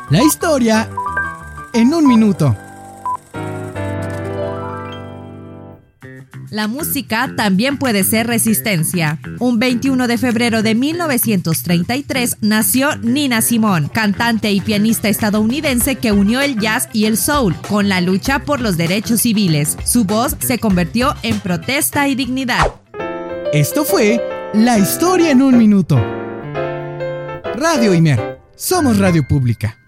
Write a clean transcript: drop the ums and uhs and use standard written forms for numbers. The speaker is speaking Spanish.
La historia en un minuto. La música también puede ser resistencia. Un 21 de febrero de 1933 nació Nina Simone, cantante y pianista estadounidense que unió el jazz y el soul con la lucha por los derechos civiles. Su voz se convirtió en protesta y dignidad. Esto fue La historia en un minuto. Radio Imer. Somos radio pública.